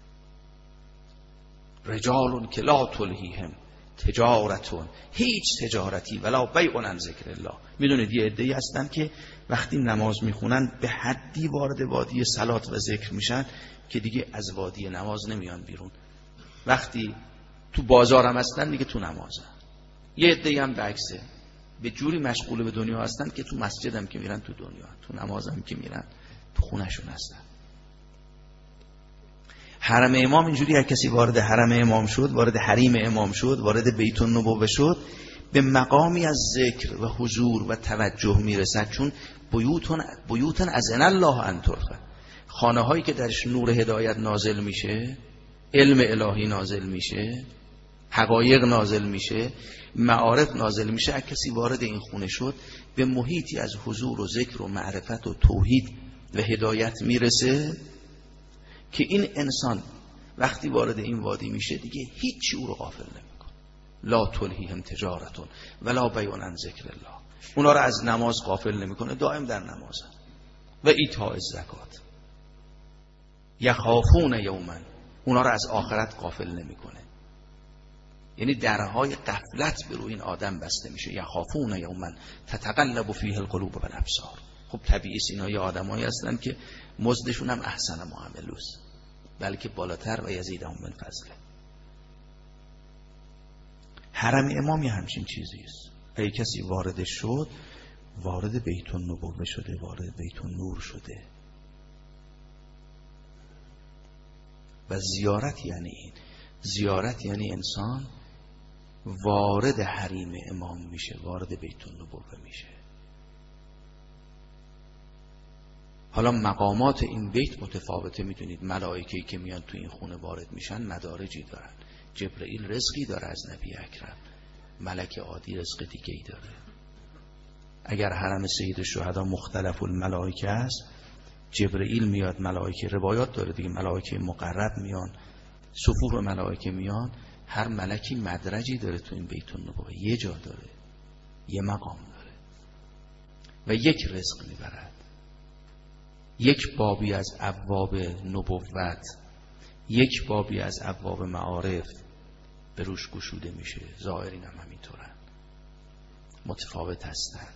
رجالون که لا تلهیهم تجارتون، هیچ تجارتی ولا بیع عن ذکر الله. میدونید یه عده‌ای هستن که وقتی نماز میخونن به حدی وارد وادی صلات و ذکر میشن که دیگه از وادی نماز نمیان بیرون. وقتی تو بازار هم هستن دیگه تو نمازن. یه عده‌ای هم برعکسه، به جوری مشغول به دنیا هستن که تو مسجد هم که میرن تو دنیا، تو نماز هم که میرن تو خونهشون هستن. حرم امام اینجوری، هر کسی وارد حرم امام شد، وارد حریم امام شد، وارد بیت النبوه شد، به مقامی از ذکر و حضور و توجه میرسد. چون بیوتن بیوتن اذن الله ان ترفع، خانه هایی که درش نور هدایت نازل میشه، علم الهی نازل میشه، حقایق نازل میشه، معارف نازل میشه. هر کسی وارد این خونه شد به محیطی از حضور و ذکر و معرفت و توحید و هدایت میرسه که این انسان وقتی وارد این وادی میشه دیگه هیچی او رو غافل نمیکنه. لا تلهیهم تجارتون ولا بیع عن ذکر الله. اونا رو از نماز غافل نمیکنه، دائم در نمازن. و ایتاء الزکات یخافون یوما، اونا رو از آخرت غافل نمیکنه. یعنی درهای غفلت به روی این آدم بسته میشه. یخافون یوما تتقلب فیه القلوب والابصار. خب طبیعی است اینا یه آدمایی هستن که مزدشون هم احسن معاملوست، بلکه بالاتر و یزیدهم من فضله. حرم امام یه همچین چیزی است. اگه کسی وارد شد، وارد بیت النبوه شده، وارد بیت النور شده. و زیارت یعنی این، زیارت یعنی انسان وارد حریم امام میشه، وارد بیت النبوه میشه. حالا مقامات این بیت متفاوته. میدونید ملائکه‌ای که میان تو این خونه وارد میشن مدارجی دارن. جبرئیل رزقی داره از نبی اکرم، ملک عادی رزق دیگه ای داره. اگر حرم سید الشهدا مختلف الملائکه است، جبرئیل میاد، ملائکه روایات داره دیگه، ملائکه مقرب میان، صفوف ملائکه میان، هر ملکی مدرجی داره تو این بیت النبوه، یه جا داره، یه مقام داره و یک رزق میبرد. یک بابی از ابواب نبوت، یک بابی از ابواب معارف به روش گشوده میشه. ظاهرین هم همینطورن، متفاوت هستن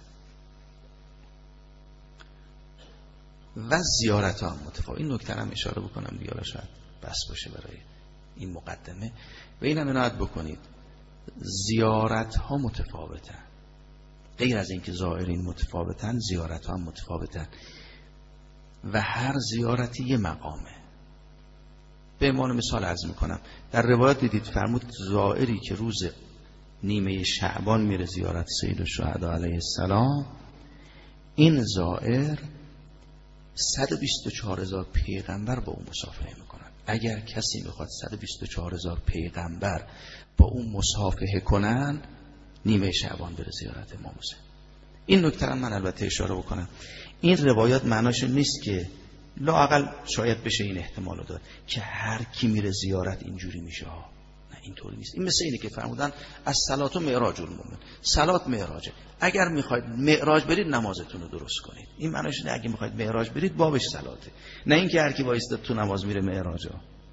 و زیارت ها هم متفاوت. این نکته هم اشاره بکنم دیگه، شاید بس باشه برای این مقدمه. و این هم عنایت بکنید، زیارت ها متفاوتن، غیر از اینکه ظاهرین متفاوتن، زیارت ها هم متفاوتن و هر زیارتی یه مقامه. به عنوان مثال عرض میکنم، در روایت دیدید فرمود زائری که روز نیمه شعبان میره زیارت سید الشهدا علیه السلام، این زائر صد و بیست و چهار هزار پیغمبر با اون مصافحه میکنن. اگر کسی میخواد صد و بیست و چهار هزار پیغمبر با اون مصافحه کنن، نیمه شعبان بره زیارت امام حسین. این نکته رو من البته اشاره بکنم، این روایات معناش نیست که لااقل شاید بشه این احتمالو داد که هر کی میره زیارت اینجوری میشه ها، نه اینطوری نیست. این مثل اینه که فرمودن از صلات و معراج المومن، صلات معراجه، اگر میخواید معراج برید نمازتون رو درست کنید. این معناش نه اگه میخواید معراج برید بابش صلاته، نه اینکه هر کی وایساد تو نماز میره معراجه.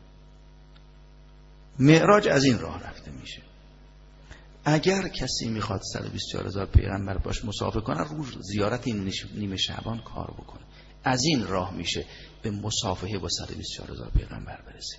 معراج از این راه رفته میشه. اگر کسی میخواد صد و بیست و چهار هزار پیغمبر باش مصافحه کنه، رو زیارت این نیمه شعبان کار بکنه، از این راه میشه به مصافحه با صد و بیست و چهار هزار پیغمبر برسیم.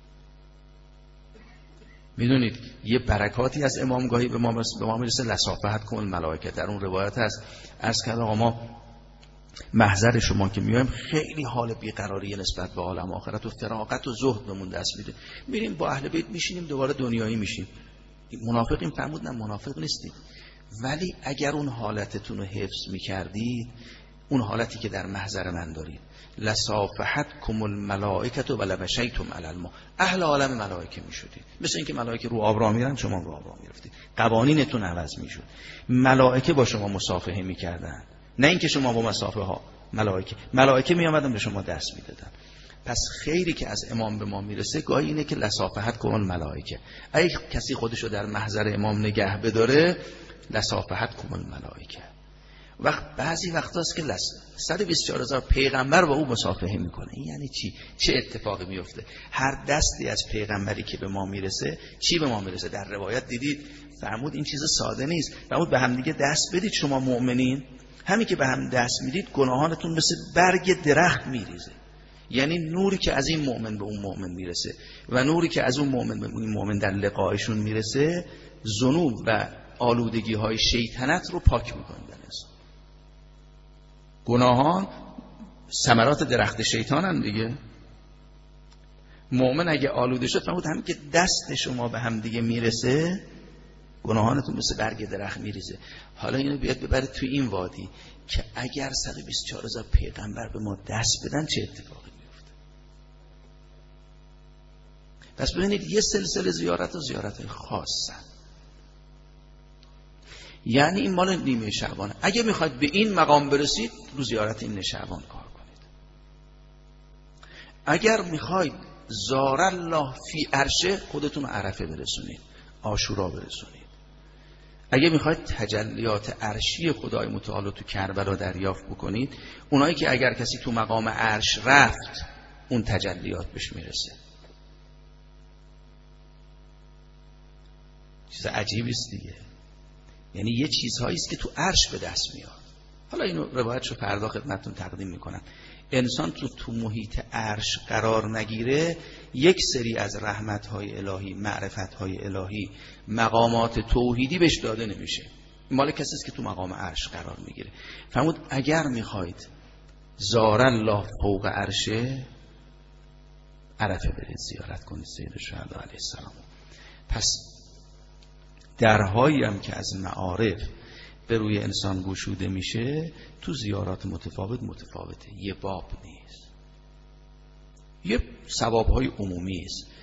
میدونید یه برکاتی از امامگاهی به ما به ما میرسه، لصافحت کن الملائکه. در اون روایت هست عرض کرد آقا ما محضر شما که میایم خیلی حال بیقراری نسبت به عالم آخرت و فراغت و زهد بهمون دست میده، میریم با اهل بیت میشینیم دوباره دنیایی میشیم. منافقین فرمود نه منافق نیستید، ولی اگر اون حالتتون رو حفظ میکردید، اون حالتی که در محضر من دارید، لصافحتکم الملائکه و لمشیتم علی الماء، اهل عالم ملائکه میشدید. مثل اینکه ملائکه رو آب راه میرن، شما رو آب راه میرفتید، قوانینتون عوض میشد، ملائکه با شما مصافحه میکردن، نه اینکه شما با مصافحه ها ملائکه ملائکه میآمدن به شما دست میدادن. پس خیری که از امام به ما میرسه گاهی اینه که لصافحتکم الملائکه، اگه کسی خودشو در محضر امام نگه بداره، لصافحتکم الملائکه. وقت بعضی وقتاست که صد و بیست و چهار هزار پیغمبر با او مصافحه میکنه. این یعنی چی؟ چه اتفاقی میفته؟ هر دستی از پیغمبری که به ما میرسه چی به ما میرسه؟ در روایت دیدید فرمود این چیز ساده نیست، فرمود به هم دیگه دست بدید شما مؤمنین، همین که به هم دست میدید گناهانتون مثل برگ درخت میریزه. یعنی نوری که از این مؤمن به اون مؤمن میرسه و نوری که از اون مؤمن به این مؤمن در لقایشون میرسه، ذنوب و آلودگی های شیطنت رو پاک میکنه. گناهان ثمرات درخت شیطان هم دیگه. مؤمن اگه آلوده شد، فرمود همین که دست شما به هم دیگه میرسه، گناهانتون مثل برگ درخت میریزه. حالا اینو بیاد ببرید توی این وادی که اگر صد و بیست و چهار هزار پیغمبر به ما دست بدن چه اتفاقی میفته. پس ببینید یه سلسله زیارت و زیارت خاصن، یعنی این مال نیمه شعبانه. اگه میخواید به این مقام برسید، رو زیارت این شعبان کار کنید. اگر میخواید زار الله فی عرشه، خودتون عرفه برسونید، عاشورا برسونید. اگه میخواید تجلیات عرشی خدای متعال تو کربلا دریافت بکنید، اونایی که اگر کسی تو مقام عرش رفت، اون تجلیات بهش میرسه. چیز عجیبی است دیگه. یعنی یه چیزهایی است که تو عرش به دست میاد. حالا اینو روایتشو فردا خدمتتون تقدیم میکنم. انسان تو تو محیط عرش قرار نگیره، یک سری از رحمت‌های الهی، معرفت‌های الهی، مقامات توحیدی بهش داده نمیشه. مال کسی است که تو مقام عرش قرار میگیره. فرمود اگر میخواید زار الله فوق عرشه، عرفه برید زیارت کنید سید الشهدا علیه السلام. پس درهایی هم که از معارف به روی انسان گشوده میشه، تو زیارات متفاوت متفاوته، یه باب نیست، یه ثوابهای عمومی است.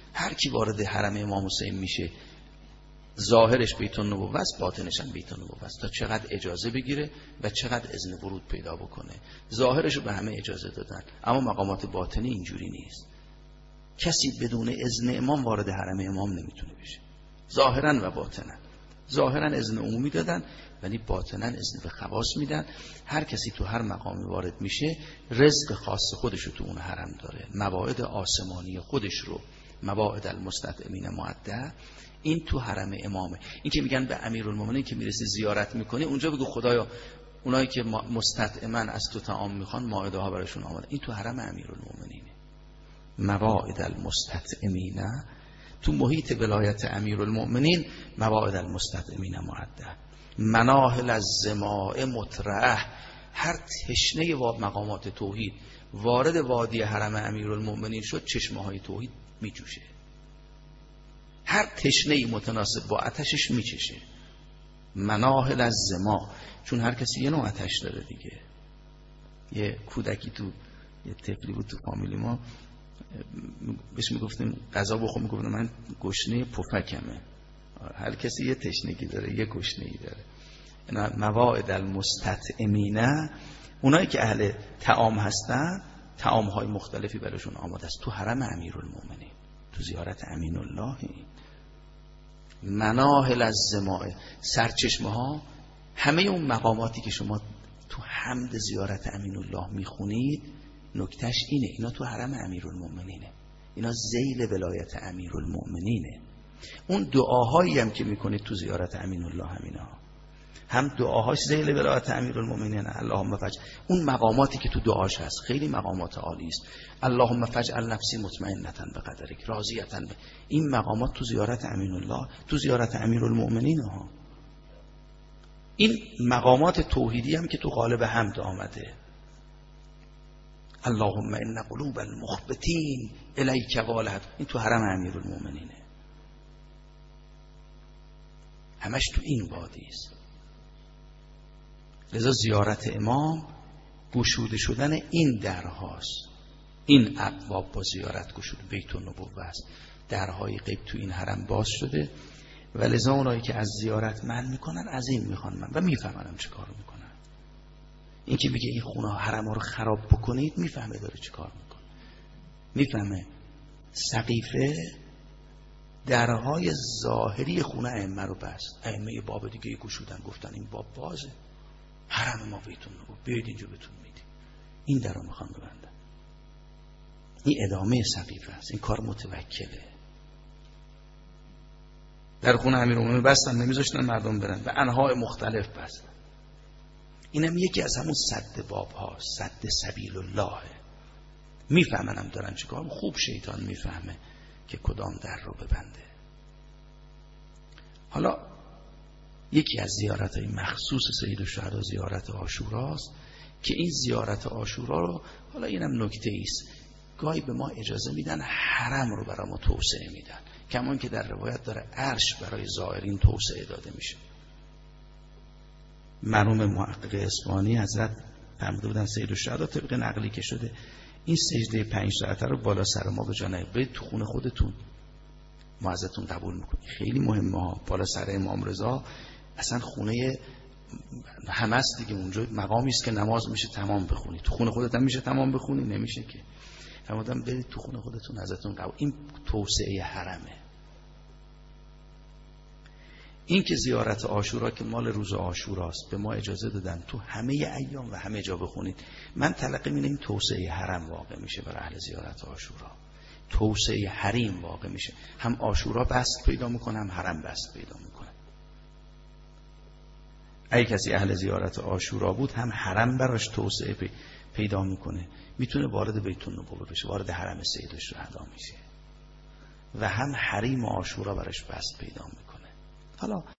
هر کی وارد حرم امام حسین میشه ظاهرش بیت النبوه است، باطنش هم بیت النبوه است، تا چقدر اجازه بگیره و چقدر اذن ورود پیدا بکنه. ظاهرش رو به همه اجازه دادن، اما مقامات باطنی اینجوری نیست. کسی بدون اذن امام وارد حرم امام نمیتونه بشه، ظاهرا و باطنا. ظاهرا اذن عمومی دادن ولی باطنا اذن به خواص میدن. هر کسی تو هر مقامی وارد میشه رزق خاص خودش رو تو اون حرم داره، مواعید آسمانی خودش رو، مواعید المستطعمین معده، این تو حرم امامه. این که میگن به امیرالمومنین که میرسی زیارت میکنی، اونجا بگو خدایا اونایی که مستطعمن از تو طعام میخوان مائده ها براشون آماده. این تو حرم امیرالمومنینه. مواعید المستطعمین تو محیط ولایت امیرالمومنین، مواعید المستطعمین معده. مناهل الظماء مطرح، هر تشنه و مقامات توحید وارد وادی حرم امیرالمومنین شد، چشمه های توحید میجوشه. هر تشنه‌ای متناسب با آتشش میچشه. مناهل الظماء، چون هر کسی یه نوع آتش داره دیگه. یه کودکی تو یه طفلی بود تو فامیلی ما، بهش میگفتیم غذا بخور، میگفتم من گشنه پفکمه. هر کسی یه تشنگی داره، یه گشنگی داره. اینا مواعید المستطعمینه، اونایی که اهل طعام هستن طعام‌های مختلفی براشون آماده است تو حرم امیرالمومنین، تو زیارت امین الله. مناهل الظماء، سرچشمه ها، همه اون مقاماتی که شما تو حمد زیارت امین الله میخونید، نکتهش اینه اینا تو حرم امیرالمومنینه، اینا ذیل ولایت امیرالمومنینه. اون دعاهایی هم که میکنید تو زیارت امین الله همینا هم دعاهاش ذیل ولایت امیرالمومنینه. اللهم فجعل، اون مقاماتی که تو دعاش هست خیلی مقامات عالی است. اللهم فجعل نفسی مطمئنة بقدرک راضیة، این مقامات تو زیارت امین الله، تو زیارت امیرالمومنین ها. این مقامات توحیدی هم که تو قالب حمد آمده. اللهم ان قلوب المخبتین الیک والهت، این تو حرم امیرالمومنینه، همش تو این وادی است. لذا زیارت امام گشوده شدن این درهاست، این ابواب با زیارت گشوده. بیت النبوه است، درهای غیب تو این حرم باز شده و لذا اونایی که از زیارت من میکنن از این میخوان من و میفهمن چه کار میکنن. این که میگه این خونه حرم ها رو خراب بکنید، میفهمه داره چه کار میکنه. میفهمه سقیفه درهای ظاهری خونه ائمه رو بست، ائمه باب دیگه گشودن، گفتن این باب بازه، حرم ما بیت النبوه، بیاید اینجا بهتون میدیم. این در رو میخوان ببندن. این ادامه سقیفه است، این کار متوکله. در خونه امیرالمومنین بستن، نمیذاشتن مردم برن، به انواع مختلف بستن. اینم یکی از همون سد باب ها، سد سبیل الله. میفهمنم دارن چیکار. خوب شیطان میفهمه که کدام در رو ببنده. حالا یکی از زیارت های مخصوص سید الشهدا زیارت عاشورا است که این زیارت عاشورا رو، حالا اینم نکته ایست، گاهی به ما اجازه میدن حرم رو برای ما توسعه میدن، کمان که در روایت داره عرش برای زائرین توسعه داده میشه. مرحوم محقق اصفهانی حضرت فرموده بودن سید الشهدا طبق نقلی که شده این سجده پنج رکعته رو بالا سر ما به جا نیارید، برید تو خونه خودتون، ما ازتون قبول میکنیم. خیلی مهمه ها. بالا سر امام رضا اصلا خونه همه است دیگه، اونجا مقامی است که نماز میشه تمام بخونی، تو خونه خودت هم میشه تمام بخونی، نمیشه که. فرمودم برید تو خونه خودتون، ازتون قبول. این توسعه حرمه. این که زیارت عاشورا که مال روز عاشوراست به ما اجازه دادن تو همه ایام و همه جا بخونید، من تلقی می‌کنم این توسعه حرم واقع میشه برای اهل زیارت عاشورا. توسعه حریم واقع میشه، هم عاشورا بست پیدا میکنه هم حرم بست پیدا میکنه. اگه کسی اهل زیارت عاشورا بود هم حرم براش توسعه پیدا میکنه، میتونه وارد بیت النبوه بشه، وارد حرم سید الشهدا میشه، و هم حریم عاشورا براش بست پیدا میکنه. حالا